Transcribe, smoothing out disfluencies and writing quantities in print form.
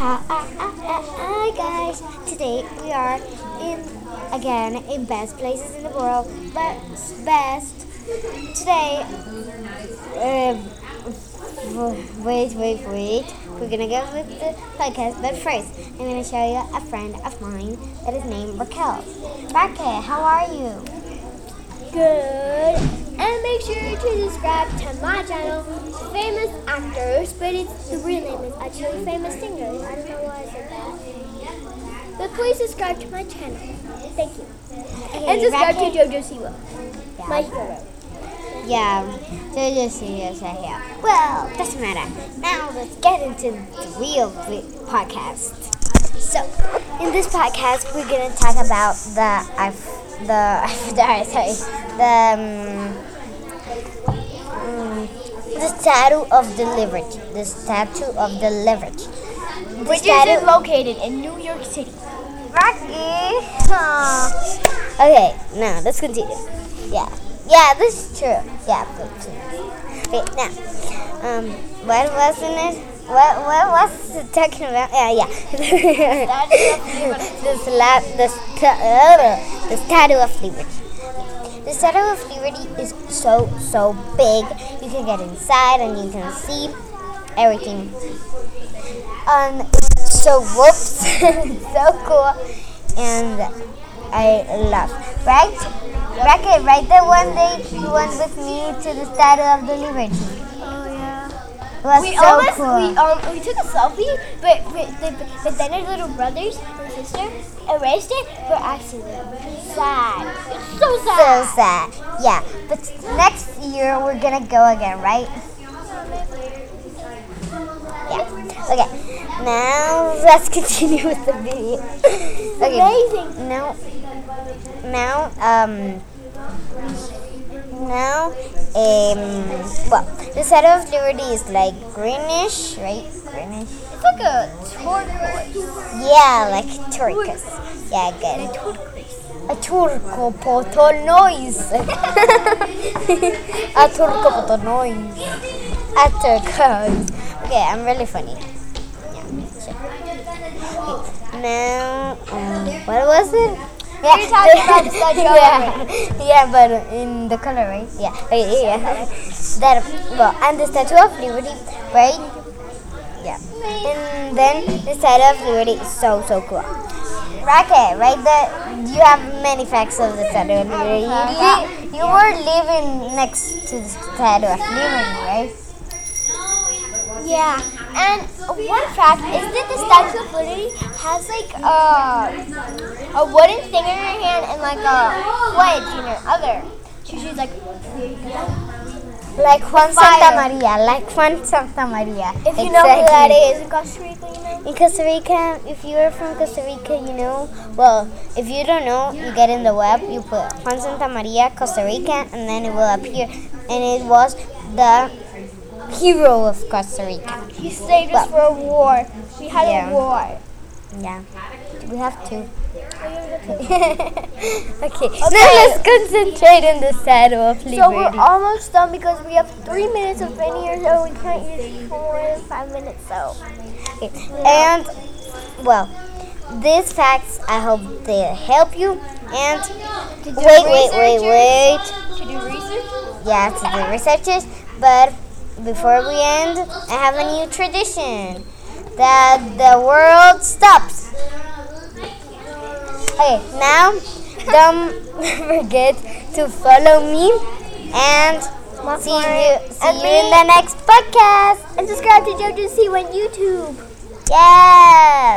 Hi guys, today we are in best places in the world, but best today. Uh, wait. We're gonna go with the podcast, but first I'm gonna show you a friend of mine that is named Raquel. Raquel, how are you? Good. And make sure to subscribe to my channel, Famous Actors, but the real name is actually Famous Singers. I don't know why I said that. But please subscribe to my channel. Thank you. Okay, And subscribe Raquel. to JoJo Siwa, Yeah. my hero. Yeah, JoJo Studios right here. Well, doesn't matter. Now let's get into the real podcast. So, in this podcast, we're gonna talk about the statue of the Liberty. The statue of the Liberty. The Which is located in New York City. Rocky. Okay, now let's continue. Yeah, this is true. Yeah, okay, now, what wasn't it? What was it talking about? Yeah. The Statue of Liberty. The Statue of Liberty is so big. You can get inside and you can see everything. It's so whoops, it's so cool, and I love. Right? Racket, right there one day you went with me to the Statue of the Liberty. Oh yeah. It was so cool. We took a selfie, but then our little brothers and sister erased it for accident. Sad. It's so sad. So sad. Yeah, but next year we're gonna go again, right? Yeah. Okay. Now let's continue with the video. Okay. Amazing. Well, the Statue of Liberty is like greenish, right? Greenish. It's like a turquoise. Yeah, like turquoise. Yeah, good. A turco poto noise. A turco poto noise. A turquoise. Okay, I'm really funny. Yeah, sure. Okay. Now, what was it? Yeah, you're talking about the Statue of Liberty. Yeah, but in the color, right? Yeah. Okay, yeah. And the Statue of Liberty, right? Yeah. And then the Statue of Liberty is so cool. Racket, right there, you have many facts of the Statue of Liberty. You were living next to the Statue of Liberty, right? Yeah, and one fact is that the Statue of Liberty has like a wooden thing in her hand and like a wedge in her other. She's like Juan Santa Maria. If you know who that is in Costa Rica, you know? In Costa Rica, if you are from Costa Rica, you know. Well, if you don't know, you get in the web, you put Juan Santa Maria, Costa Rica, and then it will appear. And it was the hero of Costa Rica. He saved us from a war. We had a war. Yeah, we have to. Okay, now let's concentrate on the Statue of Liberty. So we're almost done because we have 3 minutes of video, so we can't use more than 5 minutes. So, okay. And well, these facts I hope they help you. And wait. To do research? Yeah, to do researches. But before we end, I have a new tradition that the world stops. Okay, now don't forget to follow me and see you in the next podcast. And subscribe to JoJo Siwa on YouTube. Yeah.